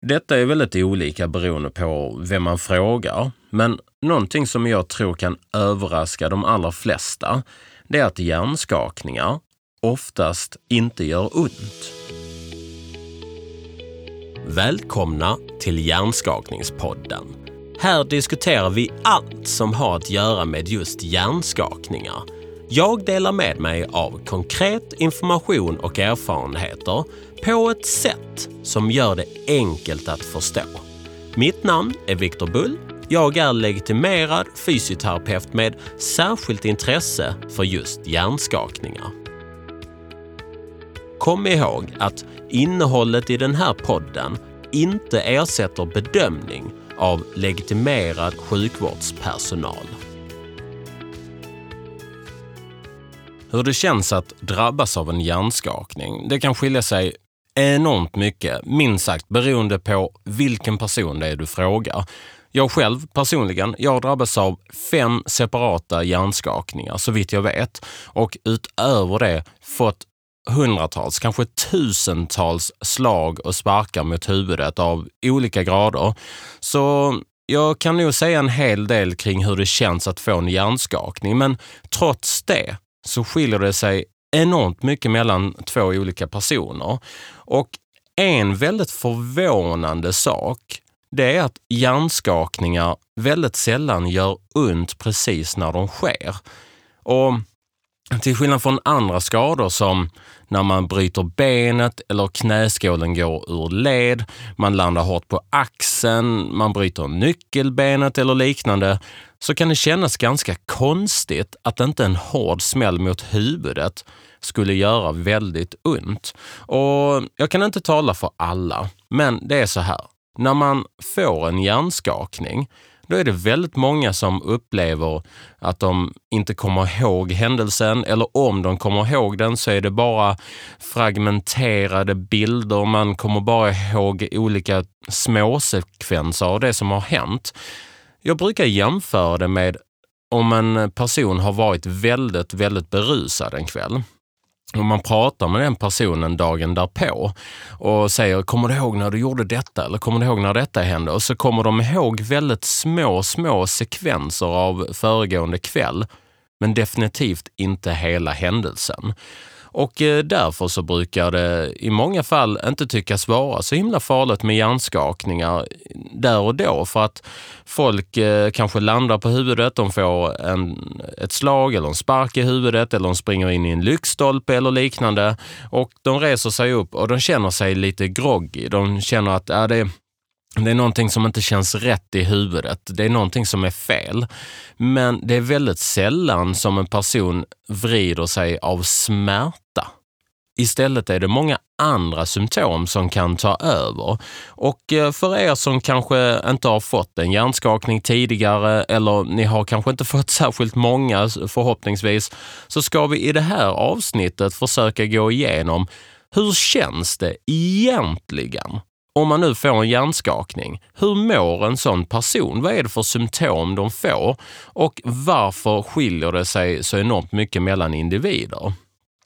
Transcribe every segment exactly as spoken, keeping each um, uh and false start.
Detta är väldigt olika beroende på vem man frågar, men någonting som jag tror kan överraska de allra flesta, det är att hjärnskakningar oftast inte gör ont. Välkomna till Hjärnskakningspodden. Här diskuterar vi allt som har att göra med just hjärnskakningar. Jag delar med mig av konkret information och erfarenheter på ett sätt som gör det enkelt att förstå. Mitt namn är Viktor Bull. Jag är legitimerad fysioterapeut med särskilt intresse för just hjärnskakningar. Kom ihåg att innehållet i den här podden inte ersätter bedömning av legitimerad sjukvårdspersonal. Hur det känns att drabbas av en hjärnskakning, det kan skilja sig enormt mycket, minst sagt beroende på vilken person det är du frågar. Jag själv personligen, jag drabbas av fem separata hjärnskakningar så vitt jag vet, och utöver det fått hundratals, kanske tusentals slag och sparkar mot huvudet av olika grader. Så jag kan nog säga en hel del kring hur det känns att få en hjärnskakning, men trots det så skiljer det sig enormt mycket mellan två olika personer. Och en väldigt förvånande sak, det är att hjärnskakningar väldigt sällan gör ont precis när de sker. Och till skillnad från andra skador som när man bryter benet eller knäskålen går ur led, man landar hårt på axeln, man bryter nyckelbenet eller liknande, så kan det kännas ganska konstigt att inte en hård smäll mot huvudet skulle göra väldigt ont. Och jag kan inte tala för alla, men det är så här. När man får en hjärnskakning, då är det väldigt många som upplever att de inte kommer ihåg händelsen, eller om de kommer ihåg den så är det bara fragmenterade bilder. Man kommer bara ihåg olika småsekvenser av det som har hänt. Jag brukar jämföra det med om en person har varit väldigt, väldigt berusad en kväll. Om man pratar med den personen dagen därpå och säger, kommer du ihåg när du gjorde detta? Eller kommer du ihåg när detta hände? Och så kommer de ihåg väldigt små, små sekvenser av föregående kväll. Men definitivt inte hela händelsen. Och därför så brukar det i många fall inte tyckas vara så himla farligt med hjärnskakningar där och då. För att folk eh, kanske landar på huvudet, de får en, ett slag eller en spark i huvudet eller de springer in i en lyktstolpe eller liknande. Och de reser sig upp och de känner sig lite groggy. De känner att äh, det är... Det är någonting som inte känns rätt i huvudet. Det är någonting som är fel. Men det är väldigt sällan som en person vrider sig av smärta. Istället är det många andra symptom som kan ta över. Och för er som kanske inte har fått en hjärnskakning tidigare, eller ni har kanske inte fått särskilt många förhoppningsvis, så ska vi i det här avsnittet försöka gå igenom hur känns det egentligen om man nu får en hjärnskakning. Hur mår en sån person? Vad är det för symptom de får? Och varför skiljer det sig så enormt mycket mellan individer?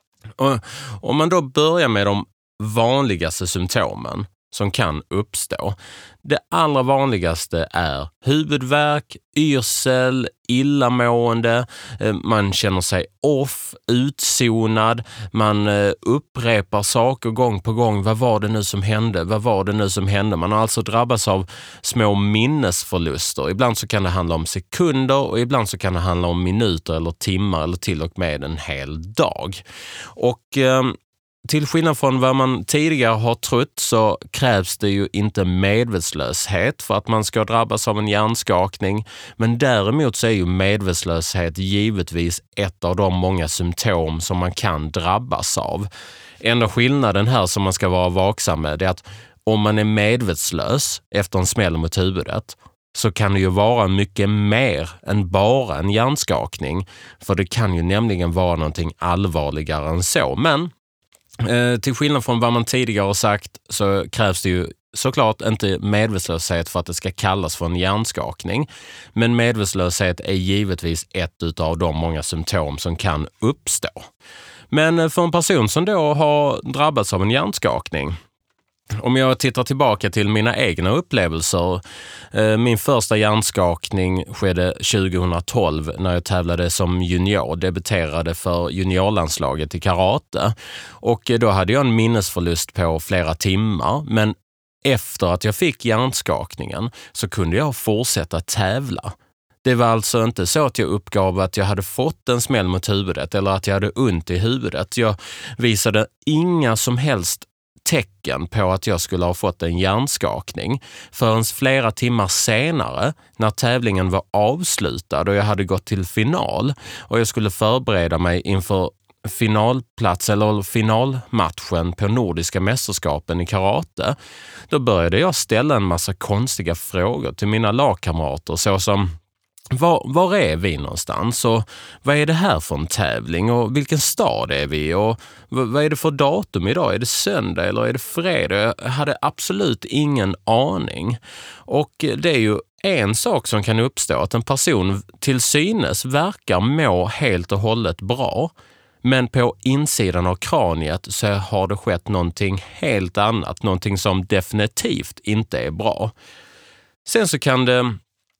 Och om man då börjar med de vanligaste symptomen som kan uppstå. Det allra vanligaste är huvudvärk, yrsel, illamående, man känner sig off, utzonad, man upprepar saker gång på gång. Vad var det nu som hände? Vad var det nu som hände? Man har alltså drabbats av små minnesförluster. Ibland så kan det handla om sekunder och ibland så kan det handla om minuter eller timmar eller till och med en hel dag. Och eh, till skillnad från vad man tidigare har trott så krävs det ju inte medvetslöshet för att man ska drabbas av en hjärnskakning. Men däremot så är ju medvetslöshet givetvis ett av de många symptom som man kan drabbas av. Enda skillnaden här som man ska vara vaksam med är att om man är medvetslös efter en smäll mot huvudet så kan det ju vara mycket mer än bara en hjärnskakning. För det kan ju nämligen vara någonting allvarligare än så. Men Eh, till skillnad från vad man tidigare har sagt så krävs det ju såklart inte medvetslöshet för att det ska kallas för en hjärnskakning. Men medvetslöshet är givetvis ett av de många symptom som kan uppstå. Men för en person som då har drabbats av en hjärnskakning Om jag tittar tillbaka till mina egna upplevelser, min första hjärnskakning skedde tjugohundratolv när jag tävlade som junior, debuterade för juniorlandslaget i karate. Och då hade jag en minnesförlust på flera timmar, men efter att jag fick hjärnskakningen så kunde jag fortsätta tävla. Det var alltså inte så att jag uppgav att jag hade fått en smäll mot huvudet eller att jag hade ont i huvudet. Jag visade inga som helst tecken på att jag skulle ha fått en hjärnskakning förrän flera timmar senare när tävlingen var avslutad och jag hade gått till final och jag skulle förbereda mig inför finalplats eller finalmatchen på Nordiska mästerskapen i karate. Då började jag ställa en massa konstiga frågor till mina lagkamrater, såsom: Var, var är vi någonstans och vad är det här för en tävling och vilken stad är vi och vad, vad är det för datum idag? Är det söndag eller är det fredag? Jag hade absolut ingen aning. Och det är ju en sak som kan uppstå, att en person till synes verkar må helt och hållet bra, men på insidan av kraniet så har det skett någonting helt annat, någonting som definitivt inte är bra. Sen så kan det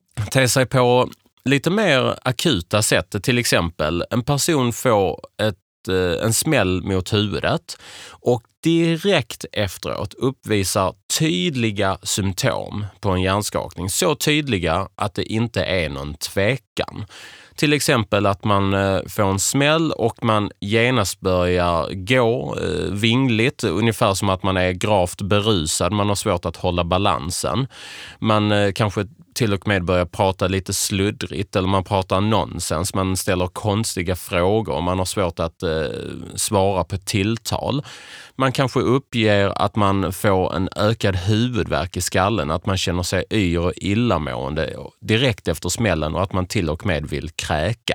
te sig på lite mer akuta sätt. Till exempel en person får ett, en smäll mot huvudet och direkt efteråt uppvisar tydliga symptom på en hjärnskakning. Så tydliga att det inte är någon tvekan. Till exempel att man får en smäll och man genast börjar gå eh, vingligt, ungefär som att man är gravt berusad. Man har svårt att hålla balansen. Man eh, kanske till och med börjar prata lite sluddrigt eller man pratar nonsens. Man ställer konstiga frågor. Man har svårt att eh, svara på tilltal. Man kanske uppger att man får en ökad huvudvärk i skallen, att man känner sig yr och illamående direkt efter smällen och att man till och med vill kräka.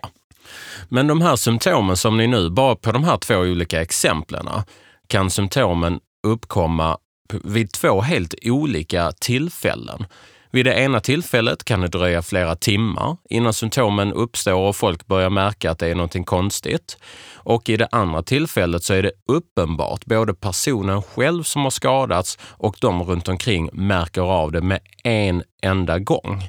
Men de här symptomen som ni nu, bara på de här två olika exemplen, kan symptomen uppkomma vid två helt olika tillfällen. Vid det ena tillfället kan det dröja flera timmar innan symptomen uppstår och folk börjar märka att det är något konstigt. Och i det andra tillfället så är det uppenbart, både personen själv som har skadats och de runt omkring märker av det med en enda gång.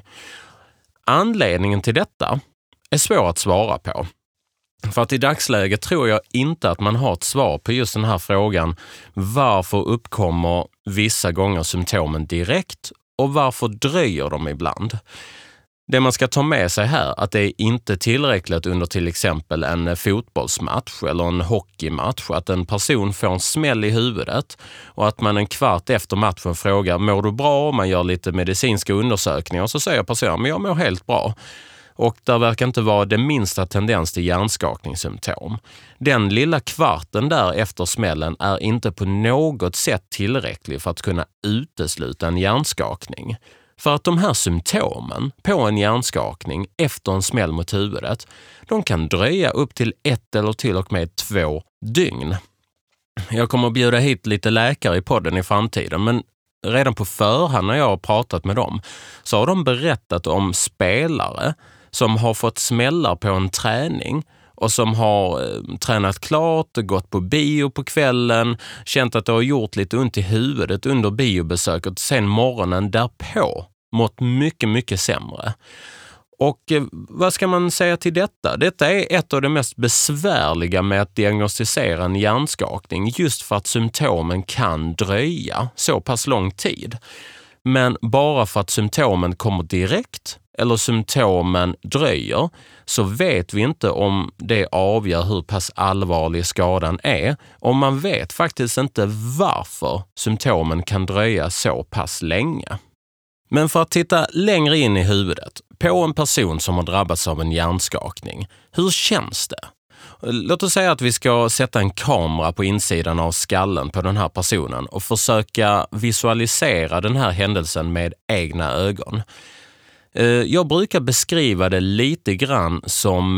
Anledningen till detta är svår att svara på. För att i dagsläget tror jag inte att man har ett svar på just den här frågan: varför uppkommer vissa gånger symptomen direkt och varför dröjer de ibland? Det man ska ta med sig här, att det är inte tillräckligt under till exempel en fotbollsmatch eller en hockeymatch att en person får en smäll i huvudet och att man en kvart efter matchen frågar: mår du bra? Man gör lite medicinska undersökningar och så säger personen: men jag mår helt bra. Och där verkar inte vara det minsta tendens till hjärnskakningssymptom. Den lilla kvarten där efter smällen är inte på något sätt tillräcklig för att kunna utesluta en hjärnskakning. För att de här symptomen på en hjärnskakning efter en smäll mot huvudet, de kan dröja upp till ett eller till och med två dygn. Jag kommer att bjuda hit lite läkare i podden i framtiden, men redan på förhand när jag har pratat med dem så har de berättat om spelare som har fått smällar på en träning och som har eh, tränat klart, gått på bio på kvällen, känt att det har gjort lite ont i huvudet under biobesöket, sen morgonen därpå mått mycket, mycket sämre. Och eh, vad ska man säga till detta? Detta är ett av de mest besvärliga med att diagnostisera en hjärnskakning, just för att symptomen kan dröja så pass lång tid. Men bara för att symptomen kommer direkt eller symptomen dröjer så vet vi inte om det avgör hur pass allvarlig skadan är, och man vet faktiskt inte varför symptomen kan dröja så pass länge. Men för att titta längre in i huvudet på en person som har drabbats av en hjärnskakning, hur känns det? Låt oss säga att vi ska sätta en kamera på insidan av skallen på den här personen och försöka visualisera den här händelsen med egna ögon. Jag brukar beskriva det lite grann som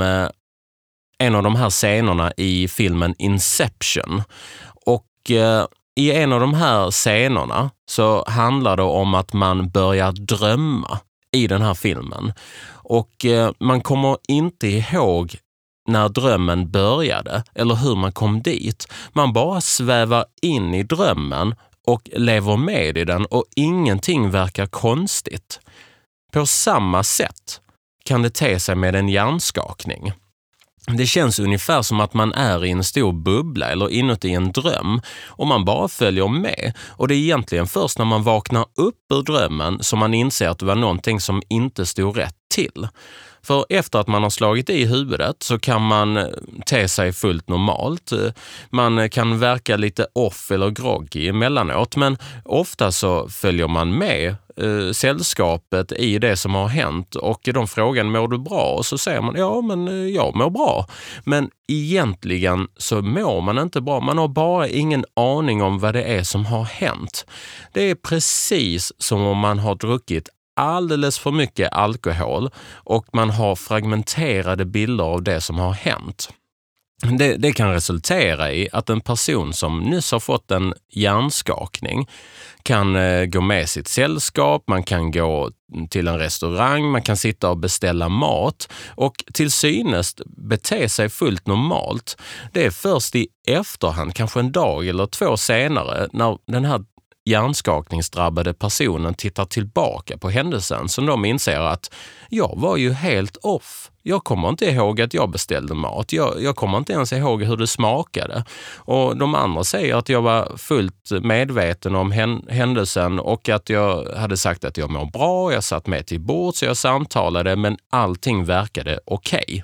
en av de här scenerna i filmen Inception. Och i en av de här scenerna så handlar det om att man börjar drömma i den här filmen. Och man kommer inte ihåg när drömmen började eller hur man kom dit. Man bara svävar in i drömmen och lever med i den och ingenting verkar konstigt. På samma sätt kan det te sig med en hjärnskakning. Det känns ungefär som att man är i en stor bubbla eller inuti en dröm och man bara följer med. Och det är egentligen först när man vaknar upp ur drömmen som man inser att det var någonting som inte stod rätt till. För efter att man har slagit i huvudet så kan man te sig fullt normalt. Man kan verka lite off eller groggy emellanåt, men ofta så följer man med eh, sällskapet i det som har hänt och de frågan mår du bra? Och så säger man ja men jag mår bra. Men egentligen så mår man inte bra. Man har bara ingen aning om vad det är som har hänt. Det är precis som om man har druckit alldeles för mycket alkohol och man har fragmenterade bilder av det som har hänt. Det, det kan resultera i att en person som nyss har fått en hjärnskakning kan eh, gå med sitt sällskap, man kan gå till en restaurang, man kan sitta och beställa mat och till synes bete sig fullt normalt. Det är först i efterhand, kanske en dag eller två senare, när den här hjärnskakningsdrabbade personen tittar tillbaka på händelsen som de inser att jag var ju helt off. Jag kommer inte ihåg att jag beställde mat. Jag, jag kommer inte ens ihåg hur det smakade. Och de andra säger att jag var fullt medveten om händelsen och att jag hade sagt att jag mår bra. Jag satt med till bord så jag samtalade, men allting verkade okej.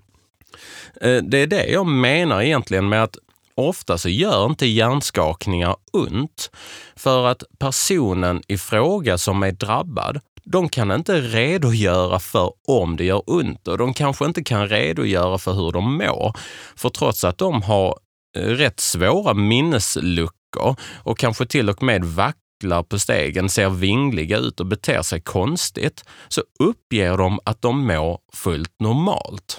Okay. Det är det jag menar egentligen med att ofta så gör inte hjärnskakningar ont, för att personen i fråga som är drabbad, de kan inte redogöra för om det gör ont och de kanske inte kan redogöra för hur de mår. För trots att de har rätt svåra minnesluckor och kanske till och med vacklar på stegen, ser vingliga ut och beter sig konstigt, så uppger de att de mår fullt normalt.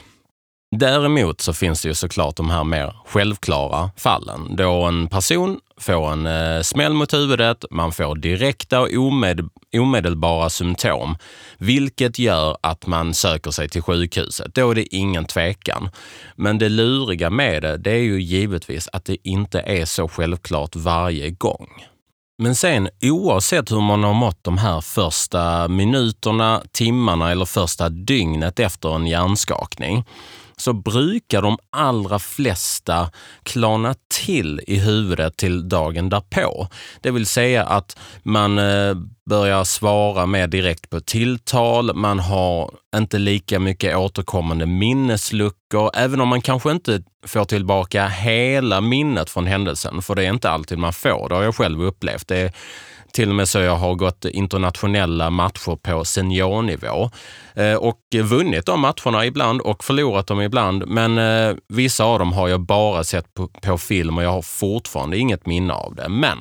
Däremot så finns det ju såklart de här mer självklara fallen då en person får en eh, smäll mot huvudet, man får direkta och omed- omedelbara symptom, vilket gör att man söker sig till sjukhuset. Då är det ingen tvekan. Men det luriga med det, det är ju givetvis att det inte är så självklart varje gång. Men sen oavsett hur man har mått de här första minuterna, timmarna eller första dygnet efter en hjärnskakning, så brukar de allra flesta klarna till i huvudet till dagen därpå. Det vill säga att man eh, börjar svara mer direkt på tilltal, man har inte lika mycket återkommande minnesluckor, även om man kanske inte får tillbaka hela minnet från händelsen, för det är inte alltid man får, det har jag själv upplevt. Det är till och med så jag har gått internationella matcher på seniornivå eh, och vunnit de matcherna ibland och förlorat dem ibland. Men eh, vissa av dem har jag bara sett på, på film och jag har fortfarande inget minne av det. Men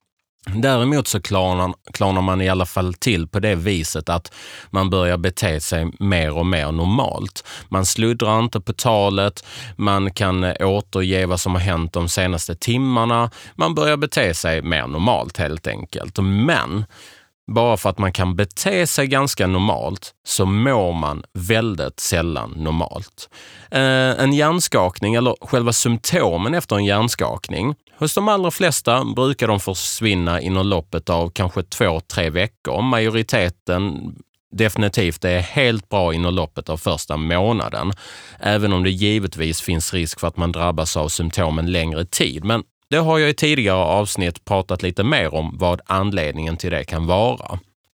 däremot så klarnar, klarnar man i alla fall till på det viset att man börjar bete sig mer och mer normalt. Man sluddrar inte på talet, man kan återge vad som har hänt de senaste timmarna, man börjar bete sig mer normalt helt enkelt. Men bara för att man kan bete sig ganska normalt så mår man väldigt sällan normalt. Eh, en hjärnskakning eller själva symptomen efter en hjärnskakning, hos de allra flesta brukar de försvinna inom loppet av kanske två, tre veckor. Majoriteten definitivt är helt bra inom loppet av första månaden. Även om det givetvis finns risk för att man drabbas av symptomen längre tid. Men det har jag i tidigare avsnitt pratat lite mer om vad anledningen till det kan vara.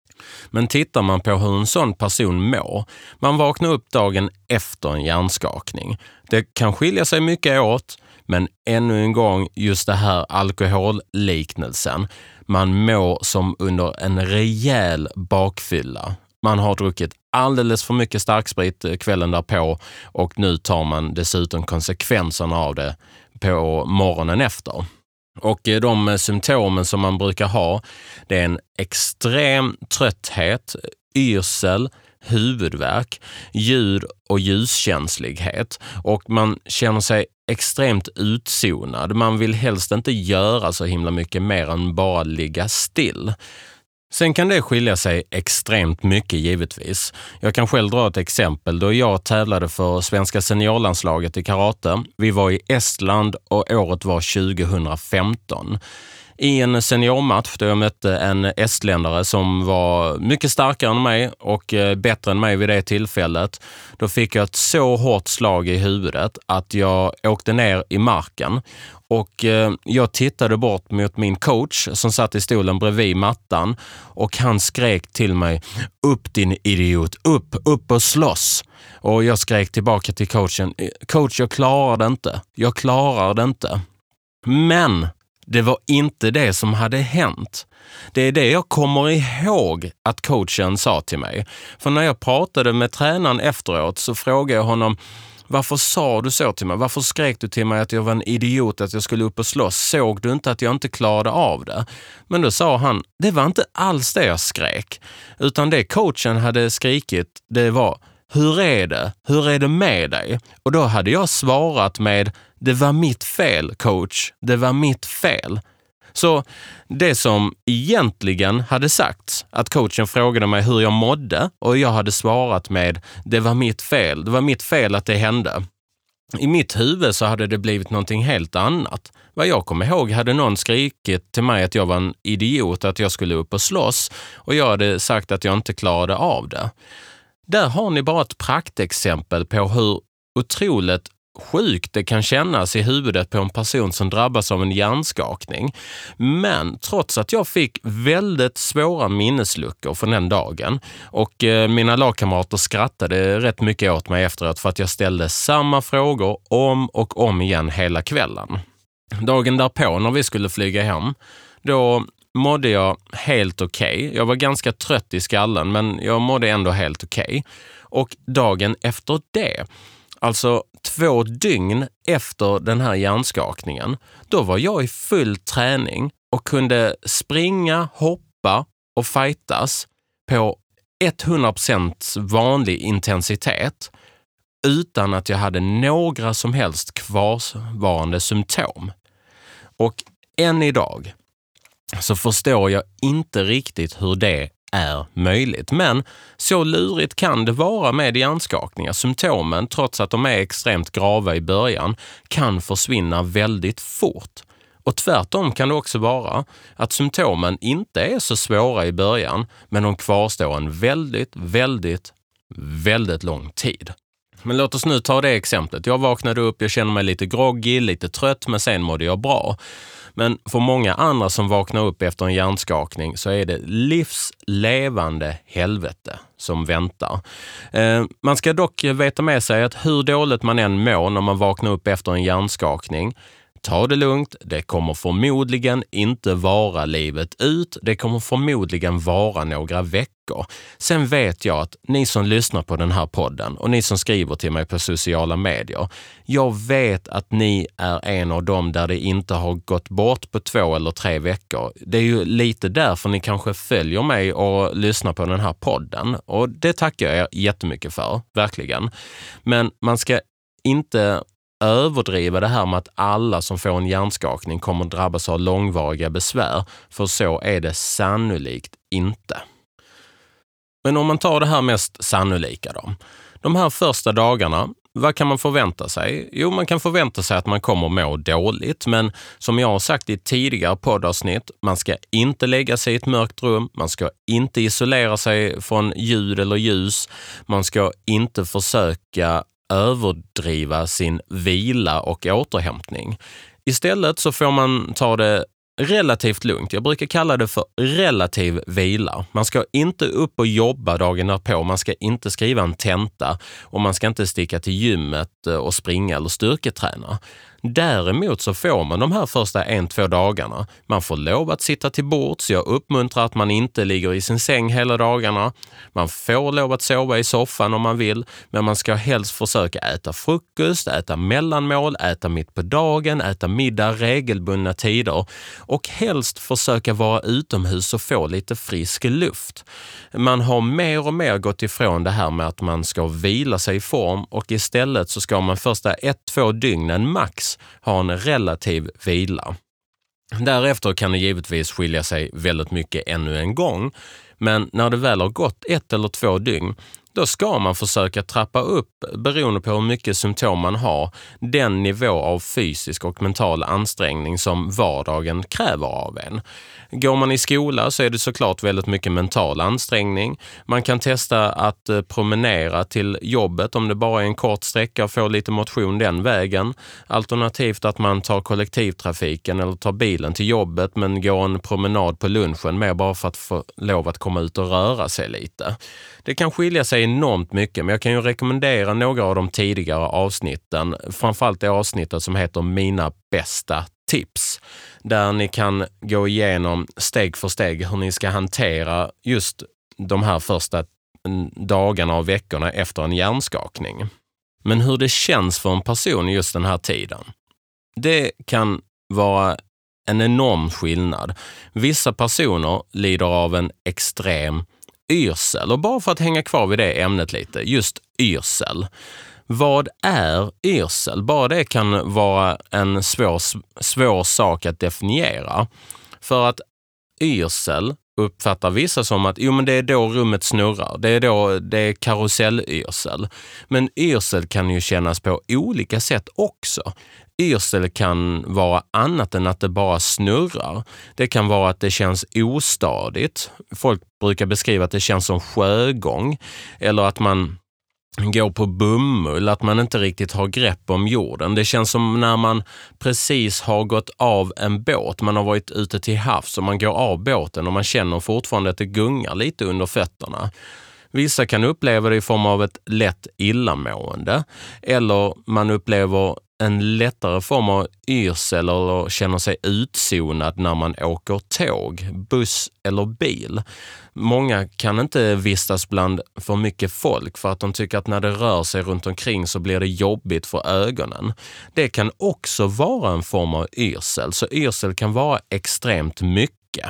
Men tittar man på hur en sån person mår, man vaknar upp dagen efter en hjärnskakning. Det kan skilja sig mycket åt, men ännu en gång just det här alkoholliknelsen. Man mår som under en rejäl bakfylla. Man har druckit alldeles för mycket starksprit kvällen därpå och nu tar man dessutom konsekvenserna av det på morgonen efter. Och de symptomen som man brukar ha, det är en extrem trötthet, yrsel, huvudvärk, ljud- och ljuskänslighet och man känner sig extremt utzonad. Man vill helst inte göra så himla mycket mer än bara ligga still. Sen kan det skilja sig extremt mycket givetvis. Jag kan själv dra ett exempel då jag tävlade för svenska seniorlandslaget i karate. Vi var i Estland och året var tjugohundrafemton. i en seniormatch då jag mötte en estländare som var mycket starkare än mig och bättre än mig vid det tillfället. Då fick jag ett så hårt slag i huvudet att jag åkte ner i marken. Och eh, jag tittade bort mot min coach som satt i stolen bredvid mattan och han skrek till mig: upp din idiot, upp, upp och slåss. Och jag skrek tillbaka till coachen: coach, jag klarar det inte, jag klarar det inte. Men det var inte det som hade hänt. Det är det jag kommer ihåg att coachen sa till mig. För när jag pratade med tränaren efteråt så frågade jag honom: varför sa du så till mig? Varför skrek du till mig att jag var en idiot, att jag skulle upp och slåss? Såg du inte att jag inte klarade av det? Men då sa han: det var inte alls det jag skrek. Utan det coachen hade skrikit, det var: hur är det? Hur är det med dig? Och då hade jag svarat med: det var mitt fel, coach. Det var mitt fel. Så det som egentligen hade sagts, att coachen frågade mig hur jag mådde och jag hade svarat med: det var mitt fel. Det var mitt fel att det hände. I mitt huvud så hade det blivit någonting helt annat. Vad jag kommer ihåg hade någon skrikit till mig att jag var en idiot, att jag skulle upp och slåss, och jag hade sagt att jag inte klarade av det. Där har ni bara ett praktexempel på hur otroligt sjukt det kan kännas i huvudet på en person som drabbas av en hjärnskakning. Men trots att jag fick väldigt svåra minnesluckor från den dagen och eh, mina lagkamrater skrattade rätt mycket åt mig efteråt för att jag ställde samma frågor om och om igen hela kvällen. Dagen därpå när vi skulle flyga hem, då mådde jag helt okej. Okay. Jag var ganska trött i skallen, men jag mådde ändå helt okej. Okay. Och dagen efter det, alltså två dygn efter den här hjärnskakningen, då var jag i full träning och kunde springa, hoppa och fightas på hundra procent vanlig intensitet utan att jag hade några som helst kvarvarande symptom. Och än idag så förstår jag inte riktigt hur det är möjligt. Men så lurigt kan det vara med hjärnskakningar. Symptomen, trots att de är extremt grava i början, kan försvinna väldigt fort. Och tvärtom kan det också vara att symptomen inte är så svåra i början, men de kvarstår en väldigt, väldigt, väldigt lång tid. Men låt oss nu ta det exemplet. Jag vaknade upp, jag känner mig lite groggy, lite trött, men sen mådde jag bra. Men för många andra som vaknar upp efter en hjärnskakning så är det livslevande helvete som väntar. Eh, man ska dock veta med sig att hur dåligt man än mår när man vaknar upp efter en hjärnskakning, ta det lugnt, det kommer förmodligen inte vara livet ut, det kommer förmodligen vara några veckor. Sen vet jag att ni som lyssnar på den här podden och ni som skriver till mig på sociala medier, jag vet att ni är en av dem där det inte har gått bort på två eller tre veckor. Det är ju lite därför ni kanske följer mig och lyssnar på den här podden, och det tackar jag er jättemycket för, verkligen. Men man ska inte överdriva det här med att alla som får en hjärnskakning kommer drabbas av långvariga besvär, för så är det sannolikt inte. Men om man tar det här mest sannolika då. De här första dagarna, vad kan man förvänta sig? Jo, man kan förvänta sig att man kommer må dåligt, men som jag har sagt i tidigare poddavsnitt, man ska inte lägga sig i ett mörkt rum, man ska inte isolera sig från ljud eller ljus, man ska inte försöka överdriva sin vila och återhämtning. Istället så får man ta det relativt lugnt. Jag brukar kalla det för relativ vila. Man ska inte upp och jobba dagen därpå, man ska inte skriva en tenta och man ska inte sticka till gymmet och springa eller styrketräna. Däremot så får man de här första en, två dagarna. Man får lov att sitta till bords. Jag uppmuntrar att man inte ligger i sin säng hela dagarna. Man får lov att sova i soffan om man vill, men man ska helst försöka äta frukost, äta mellanmål, äta mitt på dagen, äta middag regelbundna tider och helst försöka vara utomhus och få lite frisk luft. Man har mer och mer gått ifrån det här med att man ska vila sig i form, och istället så ska man första ett, två dygnen max ha en relativ vila. Därefter kan det givetvis skilja sig väldigt mycket ännu en gång, men när det väl har gått ett eller två dygn, då ska man försöka trappa upp, beroende på hur mycket symptom man har, den nivå av fysisk och mental ansträngning som vardagen kräver av en. Går man i skola så är det såklart väldigt mycket mental ansträngning. Man kan testa att promenera till jobbet om det bara är en kort sträcka och få lite motion den vägen. Alternativt att man tar kollektivtrafiken eller tar bilen till jobbet men går en promenad på lunchen med bara för att få lov att komma ut och röra sig lite. Det kan skilja sig enormt mycket, men jag kan ju rekommendera några av de tidigare avsnitten. Framförallt det avsnittet som heter Mina bästa tips. Där ni kan gå igenom steg för steg hur ni ska hantera just de här första dagarna och veckorna efter en hjärnskakning. Men hur det känns för en person i just den här tiden, det kan vara en enorm skillnad. Vissa personer lider av en extrem yrsel. Och bara för att hänga kvar vid det ämnet lite, just yrsel. Vad är yrsel? Bara det kan vara en svår, svår sak att definiera. För att yrsel uppfattar vissa som att jo, men det är då rummet snurrar. Det är då det är karusellyrsel. Men yrsel kan ju kännas på olika sätt också. Yrsel kan vara annat än att det bara snurrar. Det kan vara att det känns ostadigt. Folk brukar beskriva att det känns som sjögång. Eller att man går på bomull, att man inte riktigt har grepp om jorden. Det känns som när man precis har gått av en båt. Man har varit ute till havs och man går av båten och man känner fortfarande att det gungar lite under fötterna. Vissa kan uppleva det i form av ett lätt illamående, eller man upplever en lättare form av yrsel eller känner sig utzonad när man åker tåg, buss eller bil. Många kan inte vistas bland för mycket folk för att de tycker att när det rör sig runt omkring så blir det jobbigt för ögonen. Det kan också vara en form av yrsel, så yrsel kan vara extremt mycket.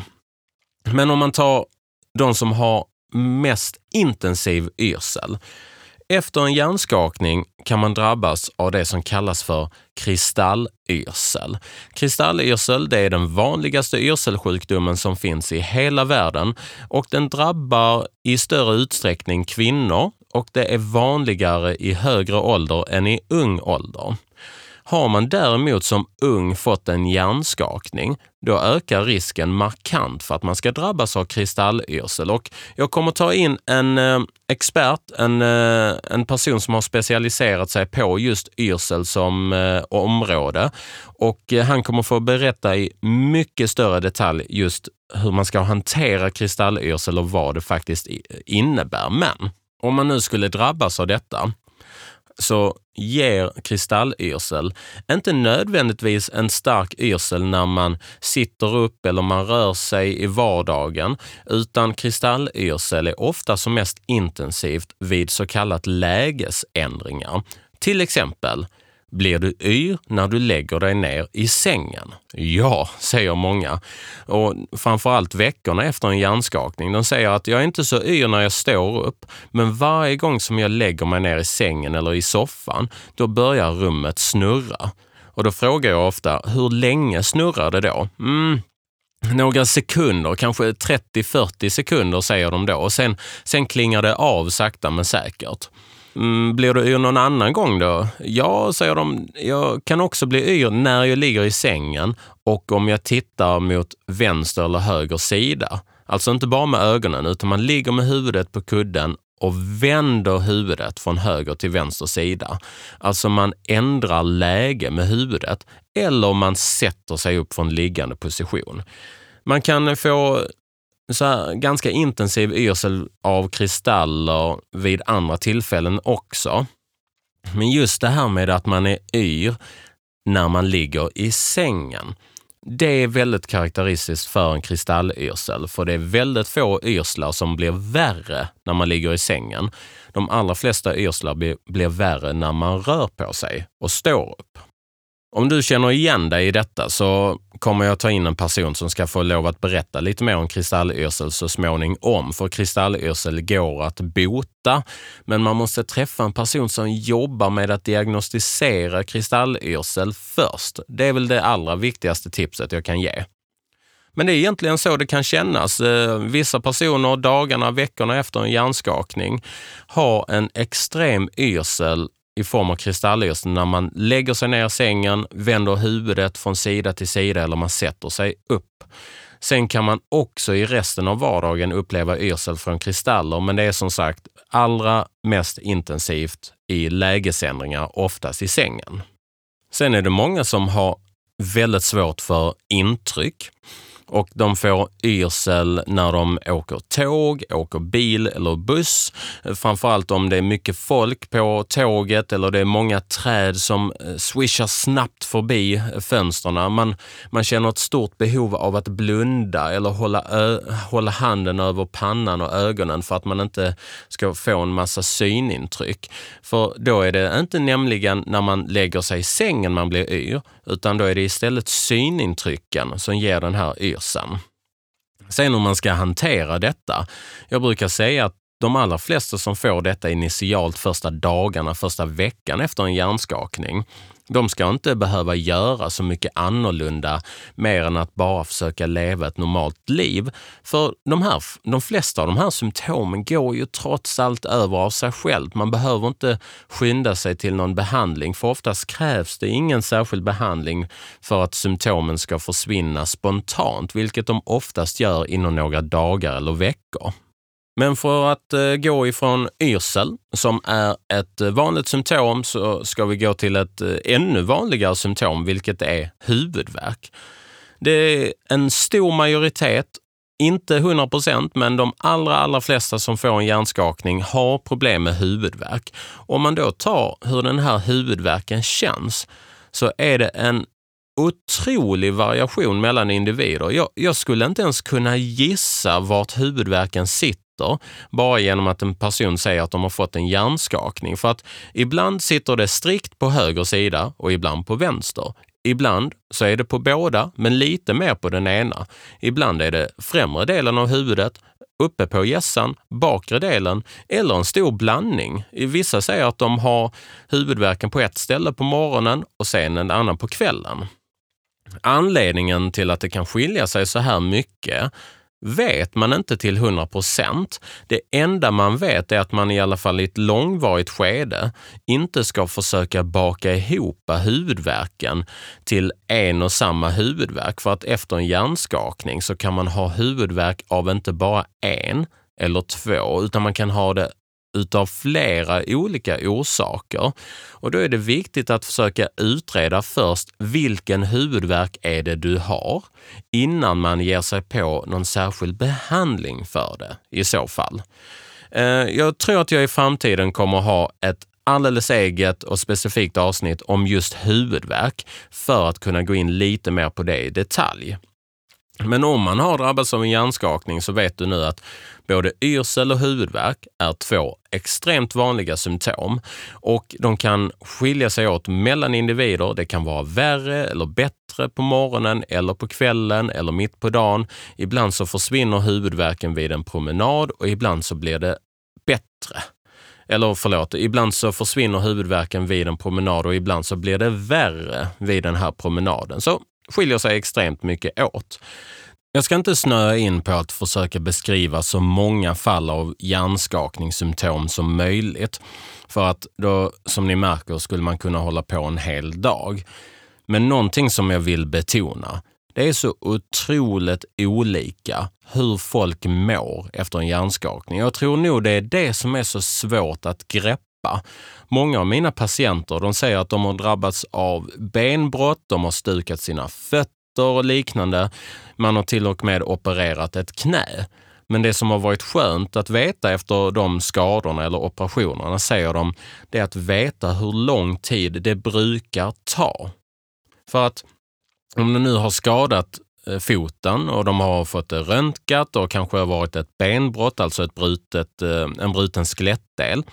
Men om man tar de som har mest intensiv yrsel. Efter en hjärnskakning kan man drabbas av det som kallas för kristallyrsel. Kristallyrsel, det är den vanligaste yrselsjukdomen som finns i hela världen och den drabbar i större utsträckning kvinnor och det är vanligare i högre ålder än i ung ålder. Har man däremot som ung fått en hjärnskakning, då ökar risken markant för att man ska drabbas av kristallyrsel. Och jag kommer ta in en eh, expert, en, eh, en person som har specialiserat sig på just yrsel som eh, område. Och eh, han kommer få berätta i mycket större detalj just hur man ska hantera kristallyrsel och vad det faktiskt innebär. Men om man nu skulle drabbas av detta, så ger kristallyrsel inte nödvändigtvis en stark yrsel när man sitter upp eller man rör sig i vardagen, utan kristallyrsel är ofta som mest intensivt vid så kallat lägesändringar. Till exempel, blir du yr när du lägger dig ner i sängen? Ja, säger många. Och framförallt veckorna efter en hjärnskakning. De säger att jag är inte så yr när jag står upp, men varje gång som jag lägger mig ner i sängen eller i soffan, då börjar rummet snurra. Och då frågar jag ofta, hur länge snurrar det då? Mm, några sekunder, kanske trettio till fyrtio sekunder säger de då. Och sen, sen klingar det av sakta men säkert. Mm, blir du yr någon annan gång då? Ja, säger de, jag kan också bli yr när jag ligger i sängen och om jag tittar mot vänster eller höger sida. Alltså inte bara med ögonen utan man ligger med huvudet på kudden och vänder huvudet från höger till vänster sida. Alltså man ändrar läge med huvudet eller man sätter sig upp från liggande position. Man kan få så här, ganska intensiv yrsel av kristaller vid andra tillfällen också. Men just det här med att man är yr när man ligger i sängen, det är väldigt karaktäristiskt för en kristallyrsel, för det är väldigt få yrslar som blir värre när man ligger i sängen. De allra flesta yrslar blir, blir värre när man rör på sig och står upp. Om du känner igen dig i detta så kommer jag ta in en person som ska få lov att berätta lite mer om kristallyrsel så småningom. För kristallyrsel går att bota, men man måste träffa en person som jobbar med att diagnostisera kristallyrsel först. Det är väl det allra viktigaste tipset jag kan ge. Men det är egentligen så det kan kännas. Vissa personer dagarna, veckorna efter en hjärnskakning har en extrem yrsel i form av kristallyrsel när man lägger sig ner i sängen, vänder huvudet från sida till sida eller man sätter sig upp. Sen kan man också i resten av vardagen uppleva yrsel från kristaller, men det är som sagt allra mest intensivt i lägesändringar, oftast i sängen. Sen är det många som har väldigt svårt för intryck. Och de får yrsel när de åker tåg, åker bil eller buss. Framförallt om det är mycket folk på tåget eller det är många träd som swishar snabbt förbi fönsterna. Man, man känner ett stort behov av att blunda eller hålla, ö, hålla handen över pannan och ögonen för att man inte ska få en massa synintryck. För då är det inte nämligen när man lägger sig i sängen man blir yr, utan då är det istället synintrycken som ger den här yrseln. Sen om man ska hantera detta, jag brukar säga att de allra flesta som får detta initialt första dagarna, första veckan efter en hjärnskakning, de ska inte behöva göra så mycket annorlunda mer än att bara försöka leva ett normalt liv. För de, här, de flesta av de här symptomen går ju trots allt över av sig själv. Man behöver inte skynda sig till någon behandling, för oftast krävs det ingen särskild behandling för att symptomen ska försvinna spontant, vilket de oftast gör inom några dagar eller veckor. Men för att eh, gå ifrån yrsel, som är ett vanligt symptom, så ska vi gå till ett eh, ännu vanligare symptom, vilket är huvudvärk. Det är en stor majoritet, inte hundra procent, men de allra, allra flesta som får en hjärnskakning har problem med huvudvärk. Om man då tar hur den här huvudvärken känns, så är det en otrolig variation mellan individer. Jag, jag skulle inte ens kunna gissa vart huvudvärken sitter bara genom att en person säger att de har fått en hjärnskakning. För att ibland sitter det strikt på höger sida och ibland på vänster. Ibland så är det på båda, men lite mer på den ena. Ibland är det främre delen av huvudet, uppe på hjässan, bakre delen eller en stor blandning. Vissa säger att de har huvudvärken på ett ställe på morgonen och sen en annan på kvällen. Anledningen till att det kan skilja sig så här mycket vet man inte till hundra procent. Det enda man vet är att man i alla fall i ett långvarigt skede inte ska försöka baka ihop huvudvärken till en och samma huvudvärk. För att efter en hjärnskakning så kan man ha huvudvärk av inte bara en eller två, utan man kan ha det utav flera olika orsaker. Och då är det viktigt att försöka utreda först vilken huvudvärk är det du har innan man ger sig på någon särskild behandling för det i så fall. Jag tror att jag i framtiden kommer ha ett alldeles eget och specifikt avsnitt om just huvudvärk för att kunna gå in lite mer på det i detalj. Men om man har drabbats av en hjärnskakning så vet du nu att både yrsel och huvudvärk är två extremt vanliga symptom och de kan skilja sig åt mellan individer. Det kan vara värre eller bättre på morgonen eller på kvällen eller mitt på dagen. Ibland så försvinner huvudvärken vid en promenad och ibland så blir det bättre. Eller förlåt, ibland så försvinner huvudvärken vid en promenad och ibland så blir det värre vid den här promenaden. Så skiljer sig extremt mycket åt. Jag ska inte snöa in på att försöka beskriva så många fall av hjärnskakningssymptom som möjligt. För att då, som ni märker, skulle man kunna hålla på en hel dag. Men någonting som jag vill betona, det är så otroligt olika hur folk mår efter en hjärnskakning. Jag tror nog det är det som är så svårt att greppa. Många av mina patienter, de säger att de har drabbats av benbrott, de har stukat sina fötter och liknande. Man har till och med opererat ett knä. Men det som har varit skönt att veta efter de skadorna eller operationerna, säger de, det är att veta hur lång tid det brukar ta. För att om de nu har skadat foten och de har fått det röntgat och kanske har varit ett benbrott, alltså ett brutet, en bruten skelettdel,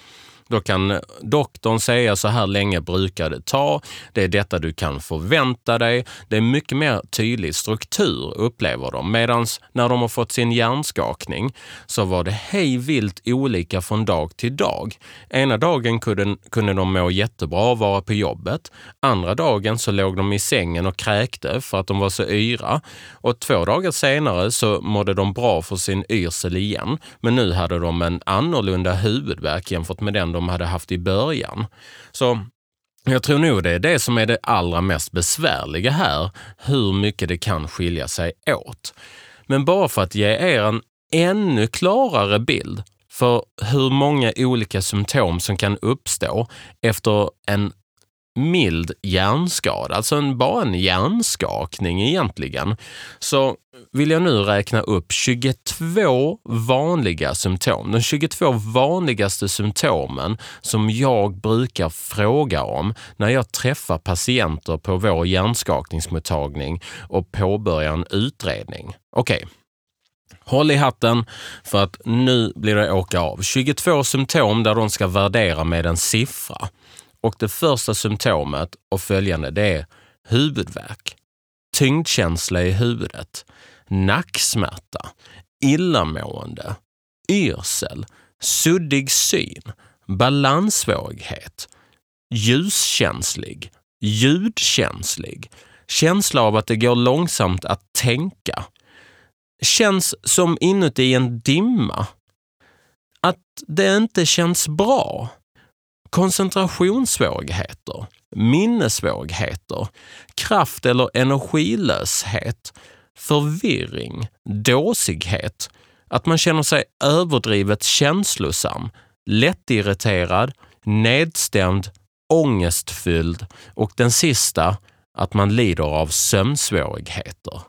Då kan doktorn säga så här länge brukar det ta, det är detta du kan förvänta dig. Det är mycket mer tydlig struktur upplever de. Medan när de har fått sin hjärnskakning så var det hej vilt olika från dag till dag. Ena dagen kunde, kunde de må jättebra och vara på jobbet. Andra dagen så låg de i sängen och kräkte för att de var så yra. Och två dagar senare så mådde de bra för sin yrsel igen. Men nu hade de en annorlunda huvudvärk jämfört med den de hade haft i början. Så jag tror nog det är det som är det allra mest besvärliga här, hur mycket det kan skilja sig åt. Men bara för att ge er en ännu klarare bild för hur många olika symptom som kan uppstå efter en mild hjärnskada, alltså en, bara en hjärnskakning egentligen, så vill jag nu räkna upp tjugotvå vanliga symptom. De tjugotvå vanligaste symptomen som jag brukar fråga om när jag träffar patienter på vår hjärnskakningsmottagning och påbörjar en utredning. Okej. Okay. Håll i hatten för att nu blir det åka av. tjugotvå symptom där de ska värdera med en siffra. Och det första symptomet och följande det är huvudvärk, tyngdkänsla i huvudet, nacksmärta, illamående, yrsel, suddig syn, balanssvårighet, ljuskänslig, ljudkänslig, känsla av att det går långsamt att tänka, känns som inuti en dimma, att det inte känns bra, koncentrationssvårigheter, minnessvårigheter, kraft- eller energilöshet, förvirring, dåsighet, att man känner sig överdrivet känslosam, lättirriterad, nedstämd, ångestfylld och den sista, att man lider av sömnsvårigheter.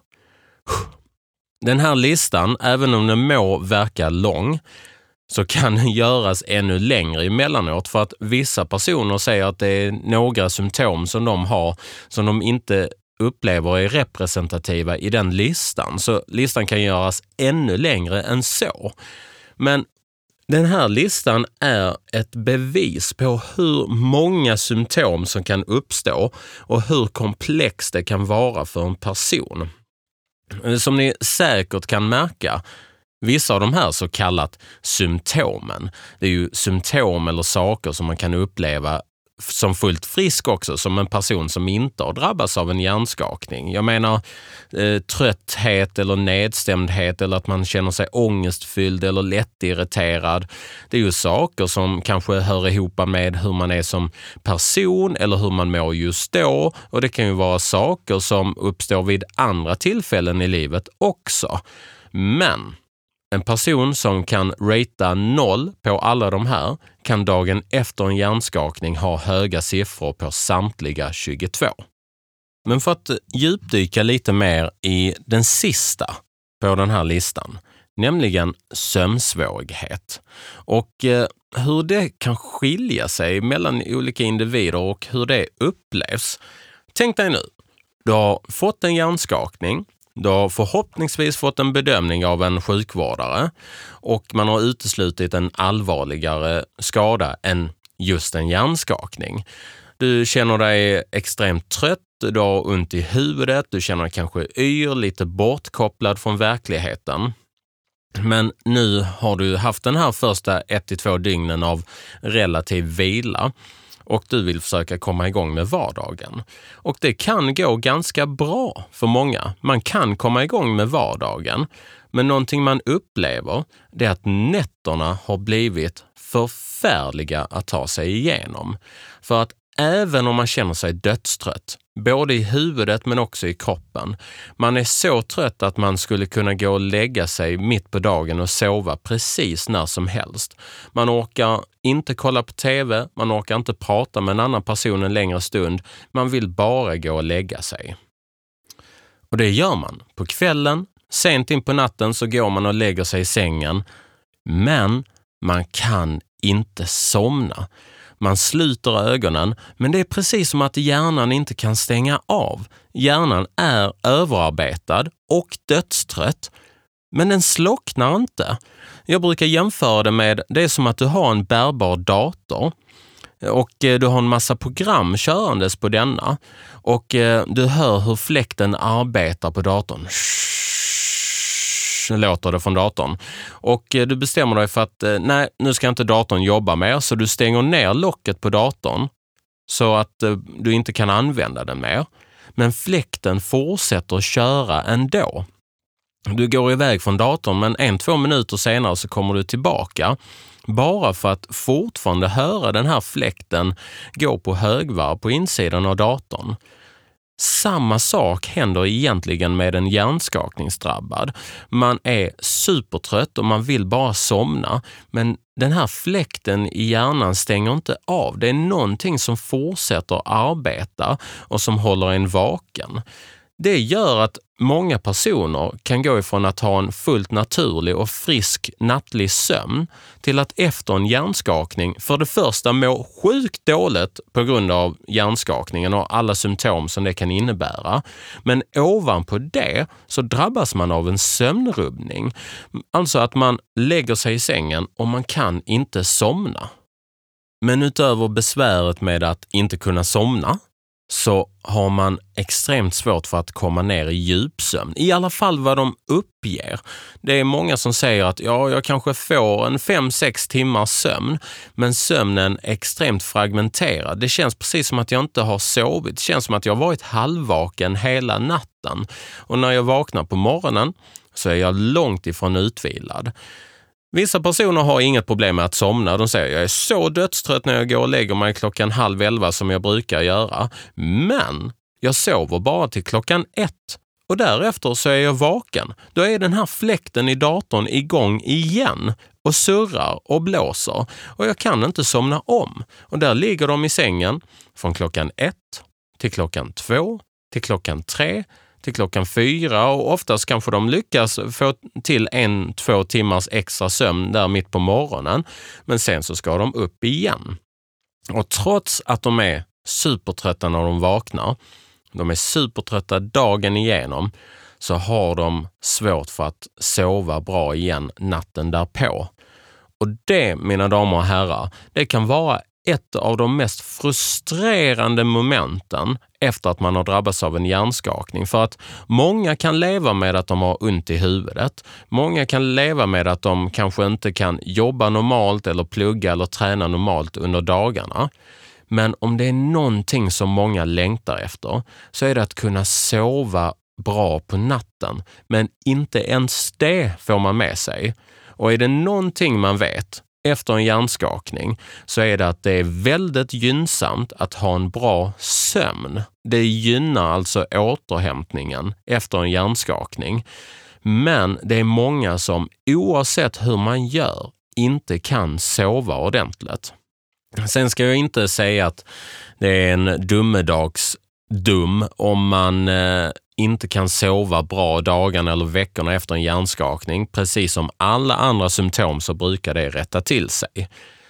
Den här listan, även om den må verka lång, så kan den göras ännu längre emellanåt för att vissa personer säger att det är några symptom som de har som de inte upplever är representativa i den listan. Så listan kan göras ännu längre än så. Men den här listan är ett bevis på hur många symptom som kan uppstå och hur komplext det kan vara för en person. Som ni säkert kan märka, vissa av de här så kallat symptomen, det är ju symptom eller saker som man kan uppleva som fullt frisk också, som en person som inte har drabbats av en hjärnskakning. Jag menar eh, trötthet eller nedstämdhet eller att man känner sig ångestfylld eller lättirriterad. Det är ju saker som kanske hör ihop med hur man är som person eller hur man mår just då, och det kan ju vara saker som uppstår vid andra tillfällen i livet också. Men en person som kan ratea noll på alla de här kan dagen efter en hjärnskakning ha höga siffror på samtliga tjugotvå. Men för att djupdyka lite mer i den sista på den här listan, nämligen sömnsvårighet. Och eh, hur det kan skilja sig mellan olika individer och hur det upplevs. Tänk dig nu, du har fått en hjärnskakning. Du har förhoppningsvis fått en bedömning av en sjukvårdare och man har uteslutit en allvarligare skada än just en hjärnskakning. Du känner dig extremt trött, du har ont i huvudet, du känner dig kanske yr, lite bortkopplad från verkligheten. Men nu har du haft den här första ett till två dygnen av relativ vila och du vill försöka komma igång med vardagen. Och det kan gå ganska bra för många. Man kan komma igång med vardagen. Men någonting man upplever, det är att nätterna har blivit förfärliga att ta sig igenom. För att även om man känner sig dödstrött, både i huvudet men också i kroppen, man är så trött att man skulle kunna gå och lägga sig mitt på dagen och sova precis när som helst. Man orkar inte kolla på tv, man orkar inte prata med en annan person en längre stund, man vill bara gå och lägga sig. Och det gör man på kvällen, sent in på natten så går man och lägger sig i sängen, men man kan inte somna. Man sluter ögonen, men det är precis som att hjärnan inte kan stänga av. Hjärnan är överarbetad och dödstrött, men den slocknar inte. Jag brukar jämföra det med, det är som att du har en bärbar dator och du har en massa program körandes på denna och du hör hur fläkten arbetar på datorn. Låter det från datorn. Och du bestämmer dig för att nej, nu ska inte datorn jobba mer, så du stänger ner locket på datorn så att du inte kan använda den mer. Men fläkten fortsätter att köra ändå. Du går iväg från datorn, men en, två minuter senare så kommer du tillbaka. Bara för att fortfarande höra den här fläkten gå på högvarv på insidan av datorn. Samma sak händer egentligen med en hjärnskakningsdrabbad. Man är supertrött och man vill bara somna, men den här fläkten i hjärnan stänger inte av. Det är någonting som fortsätter arbeta och som håller en vaken. Det gör att många personer kan gå ifrån att ha en fullt naturlig och frisk nattlig sömn till att efter en hjärnskakning för det första må sjukt dåligt på grund av hjärnskakningen och alla symptom som det kan innebära. Men ovanpå det så drabbas man av en sömnrubbning. Alltså att man lägger sig i sängen och man kan inte somna. Men utöver besväret med att inte kunna somna så har man extremt svårt för att komma ner i djupsömn. I alla fall vad de uppger. Det är många som säger att ja, jag kanske får en fem sex timmars sömn, men sömnen är extremt fragmenterad. Det känns precis som att jag inte har sovit. Det känns som att jag har varit halvvaken hela natten. Och när jag vaknar på morgonen så är jag långt ifrån utvilad. Vissa personer har inget problem med att somna. De säger jag är så dödstrött när jag går och lägger mig klockan halv elva som jag brukar göra. Men jag sover bara till klockan ett. Och därefter så är jag vaken. Då är den här fläkten i datorn igång igen och surrar och blåser. Och jag kan inte somna om. Och där ligger de i sängen från klockan ett till klockan två till klockan tre till klockan fyra, och oftast kanske de lyckas få till en, två timmars extra sömn där mitt på morgonen. Men sen så ska de upp igen. Och trots att de är supertrötta när de vaknar, de är supertrötta dagen igenom, så har de svårt för att sova bra igen natten därpå. Och det, mina damer och herrar, det kan vara ett av de mest frustrerande momenten efter att man har drabbats av en hjärnskakning. För att många kan leva med att de har ont i huvudet. Många kan leva med att de kanske inte kan jobba normalt eller plugga eller träna normalt under dagarna. Men om det är någonting som många längtar efter så är det att kunna sova bra på natten. Men inte ens det får man med sig. Och är det någonting man vet efter en hjärnskakning så är det att det är väldigt gynnsamt att ha en bra sömn. Det gynnar alltså återhämtningen efter en hjärnskakning. Men det är många som oavsett hur man gör inte kan sova ordentligt. Sen ska jag inte säga att det är en domedagsdum om man eh, inte kan sova bra dagarna eller veckorna efter en hjärnskakning. Precis som alla andra symptom så brukar det rätta till sig.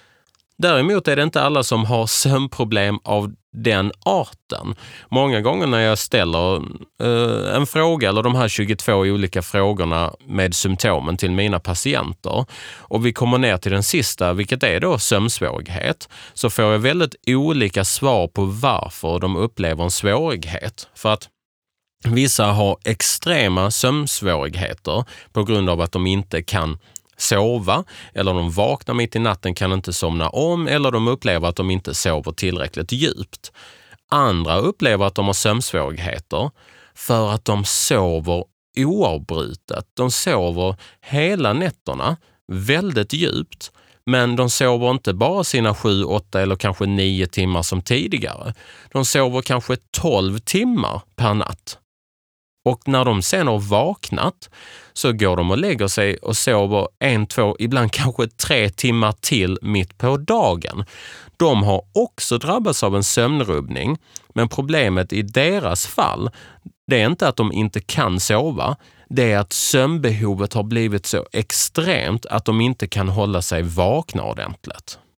Däremot är det inte alla som har sömnproblem av den arten. Många gånger när jag ställer eh, en fråga eller de här tjugotvå olika frågorna med symptomen till mina patienter och vi kommer ner till den sista, vilket är då sömnsvårighet, så får jag väldigt olika svar på varför de upplever en svårighet. För att vissa har extrema sömnsvårigheter på grund av att de inte kan sova, eller de vaknar mitt i natten, kan inte somna om, eller de upplever att de inte sover tillräckligt djupt. Andra upplever att de har sömnsvårigheter för att de sover oavbrutet. De sover hela nätterna väldigt djupt, men de sover inte bara sina sju, åtta eller kanske nio timmar som tidigare. De sover kanske tolv timmar per natt. Och när de sen har vaknat så går de och lägger sig och sover en, två, ibland kanske tre timmar till mitt på dagen. De har också drabbats av en sömnrubbning, men problemet i deras fall, det är inte att de inte kan sova. Det är att sömnbehovet har blivit så extremt att de inte kan hålla sig vakna ordentligt.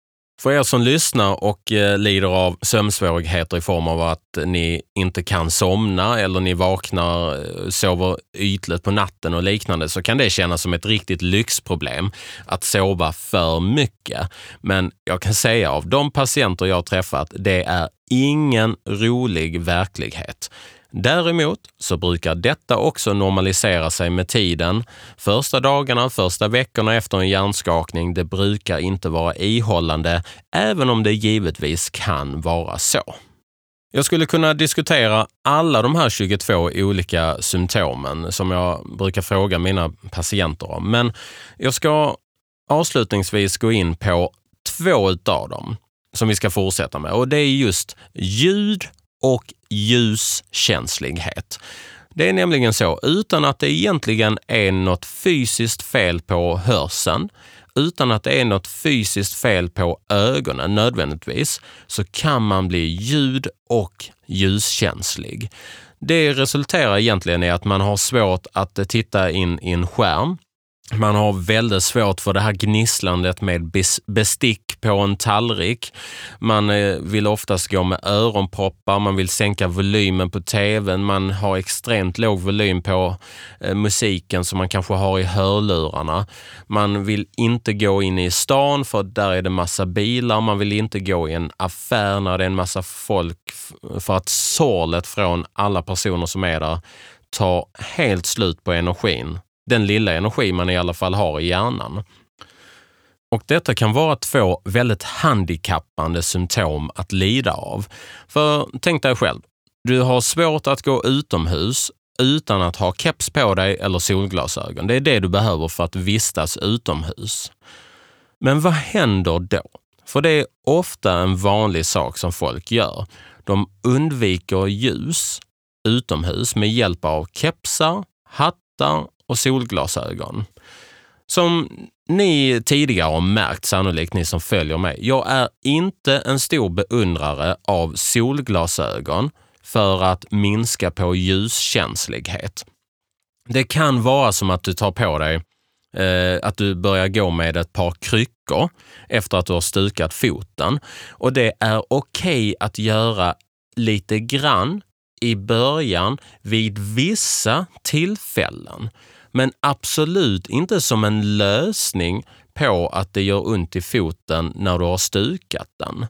För er som lyssnar och eh, lider av sömnsvårigheter i form av att ni inte kan somna eller ni vaknar, eh, sover ytligt på natten och liknande, så kan det kännas som ett riktigt lyxproblem att sova för mycket. Men jag kan säga av de patienter jag har träffat, det är ingen rolig verklighet. Däremot så brukar detta också normalisera sig med tiden. Första dagarna, första veckorna efter en hjärnskakning, det brukar inte vara ihållande, även om det givetvis kan vara så. Jag skulle kunna diskutera alla de här tjugotvå olika symptomen som jag brukar fråga mina patienter om, men jag ska avslutningsvis gå in på två utav dem som vi ska fortsätta med, och det är just ljud och ljuskänslighet. Det är nämligen så, utan att det egentligen är något fysiskt fel på hörseln, utan att det är något fysiskt fel på ögonen nödvändigtvis, så kan man bli ljud- och ljuskänslig. Det resulterar egentligen i att man har svårt att titta in i en skärm. Man har väldigt svårt för det här gnisslandet med bestick på en tallrik. Man vill oftast gå med öronproppar, man vill sänka volymen på tvn, man har extremt låg volym på eh, musiken som man kanske har i hörlurarna. Man vill inte gå in i stan för där är det massa bilar, man vill inte gå i en affär när det är en massa folk för att sorlet från alla personer som är där tar helt slut på energin. Den lilla energi man i alla fall har i hjärnan. Och detta kan vara två väldigt handikappande symptom att lida av. För tänk dig själv, du har svårt att gå utomhus utan att ha keps på dig eller solglasögon. Det är det du behöver för att vistas utomhus. Men vad händer då? För det är ofta en vanlig sak som folk gör. De undviker ljus utomhus med hjälp av kepsar, hattar och solglasögon. Som ni tidigare har märkt, sannolikt ni som följer mig, jag är inte en stor beundrare av solglasögon för att minska på ljuskänslighet. Det kan vara som att du tar på dig eh, att du börjar gå med ett par kryckor efter att du har stukat foten, och det är okej att göra lite grann i början vid vissa tillfällen, men absolut inte som en lösning på att det gör ont i foten när du har stukat den.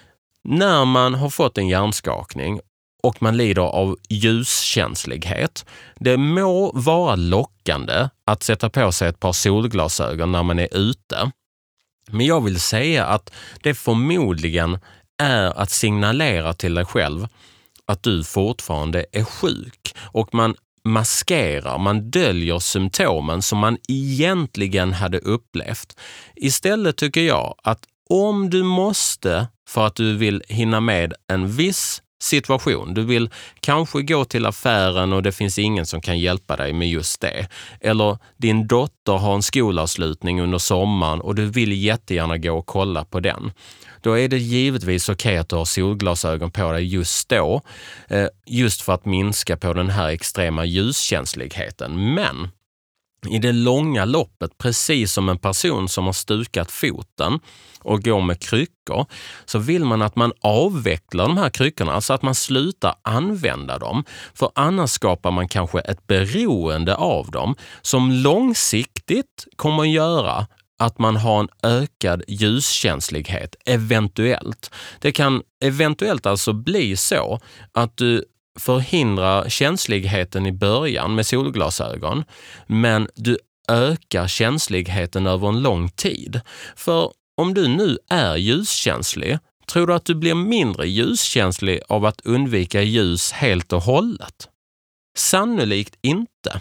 När man har fått en hjärnskakning och man lider av ljuskänslighet, det må vara lockande att sätta på sig ett par solglasögon när man är ute. Men jag vill säga att det förmodligen är att signalera till dig själv att du fortfarande är sjuk, och man maskerar, man döljer symptomen som man egentligen hade upplevt. Istället tycker jag att om du måste, för att du vill hinna med en viss situation, du vill kanske gå till affären och det finns ingen som kan hjälpa dig med just det, eller din dotter har en skolavslutning under sommaren och du vill jättegärna gå och kolla på den, då är det givetvis okej att du har solglasögon på dig just då, just för att minska på den här extrema ljuskänsligheten. Men i det långa loppet, precis som en person som har stukat foten och går med kryckor, så vill man att man avvecklar de här kryckorna, alltså att man slutar använda dem. För annars skapar man kanske ett beroende av dem som långsiktigt kommer att göra att man har en ökad ljuskänslighet, eventuellt. Det kan eventuellt alltså bli så att du förhindrar känsligheten i början med solglasögon, men du ökar känsligheten över en lång tid. För om du nu är ljuskänslig, tror du att du blir mindre ljuskänslig av att undvika ljus helt och hållet? Sannolikt inte.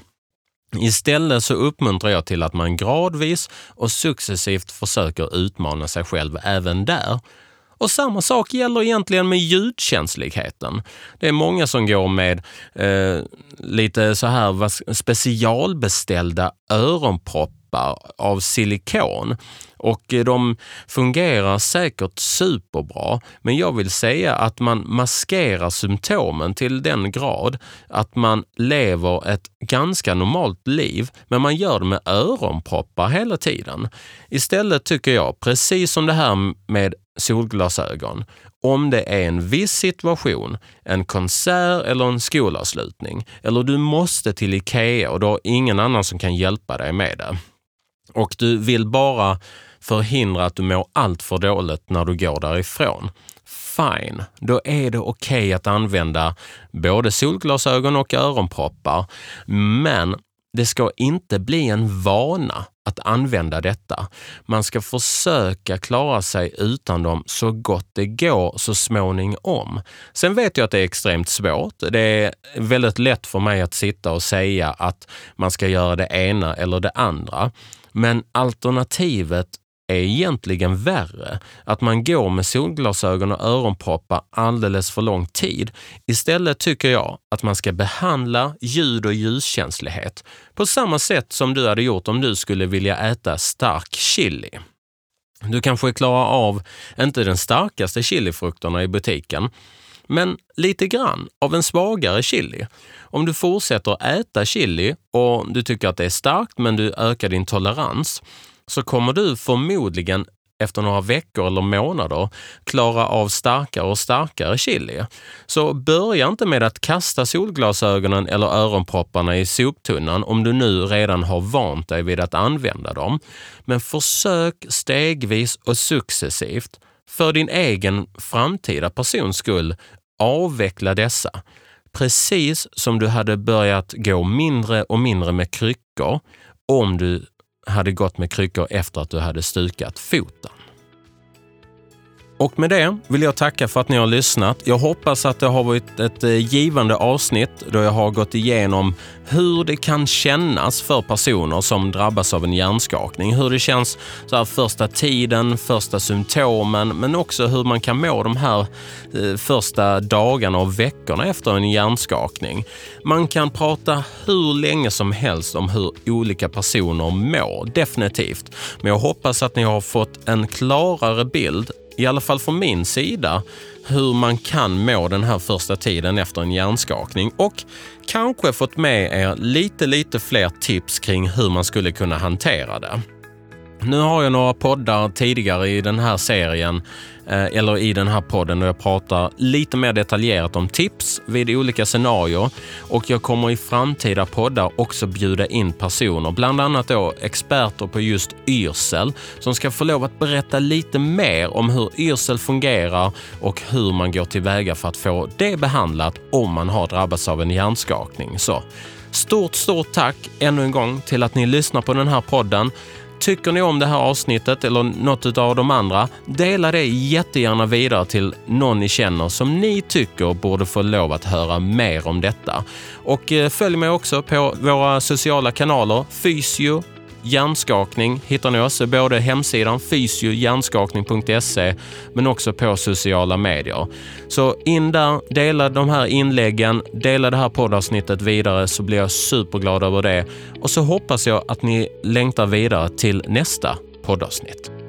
Istället så uppmuntrar jag till att man gradvis och successivt försöker utmana sig själv även där. Och samma sak gäller egentligen med ljudkänsligheten. Det är många som går med eh, lite så här specialbeställda öronproppar av silikon. Och de fungerar säkert superbra, men jag vill säga att man maskerar symptomen till den grad att man lever ett ganska normalt liv, men man gör det med öronproppar hela tiden. Istället tycker jag, precis som det här med solglasögon om det är en viss situation, en konsert eller en skolavslutning, eller du måste till Ikea och då har ingen annan som kan hjälpa dig med det. Och du vill bara förhindra att du mår allt för dåligt när du går därifrån. Fine, då är det okej okay att använda både solglasögon och öronproppar, men det ska inte bli en vana att använda detta. Man ska försöka klara sig utan dem så gott det går så småningom. Sen vet jag att det är extremt svårt. Det är väldigt lätt för mig att sitta och säga att man ska göra det ena eller det andra. Men alternativet är egentligen värre. Att man går med solglasögon och öronproppar alldeles för lång tid. Istället tycker jag att man ska behandla ljud- och ljuskänslighet på samma sätt som du hade gjort om du skulle vilja äta stark chili. Du kanske klarar av inte den starkaste chilifrukterna i butiken, men lite grann av en svagare chili. Om du fortsätter äta chili och du tycker att det är starkt men du ökar din tolerans, så kommer du förmodligen efter några veckor eller månader klara av starkare och starkare chili. Så börja inte med att kasta solglasögonen eller öronpropparna i soptunnan om du nu redan har vant dig vid att använda dem. Men försök stegvis och successivt för din egen framtida persons skull avveckla dessa. Precis som du hade börjat gå mindre och mindre med kryckor om du hade gått med kryckor efter att du hade stukat foten. Och med det vill jag tacka för att ni har lyssnat. Jag hoppas att det har varit ett givande avsnitt då jag har gått igenom hur det kan kännas för personer som drabbas av en hjärnskakning. Hur det känns så här första tiden, första symptomen, men också hur man kan må de här eh, första dagarna och veckorna efter en hjärnskakning. Man kan prata hur länge som helst om hur olika personer mår, definitivt. Men jag hoppas att ni har fått en klarare bild, i alla fall från min sida, hur man kan må den här första tiden efter en hjärnskakning och kanske fått med er lite lite fler tips kring hur man skulle kunna hantera det. Nu har jag några poddar tidigare i den här serien eller i den här podden där jag pratar lite mer detaljerat om tips vid olika scenarier, och jag kommer i framtida poddar också bjuda in personer, bland annat då experter på just yrsel, som ska få lov att berätta lite mer om hur yrsel fungerar och hur man går tillväga för att få det behandlat om man har drabbats av en hjärnskakning. Så stort, stort tack ännu en gång till att ni lyssnar på den här podden. Tycker ni om det här avsnittet eller något av de andra, dela det jättegärna vidare till någon ni känner som ni tycker borde få lov att höra mer om detta. Och eh, följ mig också på våra sociala kanaler. Fysio hjärnskakning hittar ni oss, både hemsidan fysio hjärnskakning punkt se men också på sociala medier. Så in där, dela de här inläggen, dela det här poddavsnittet vidare, så blir jag superglad över det. Och så hoppas jag att ni längtar vidare till nästa poddavsnitt.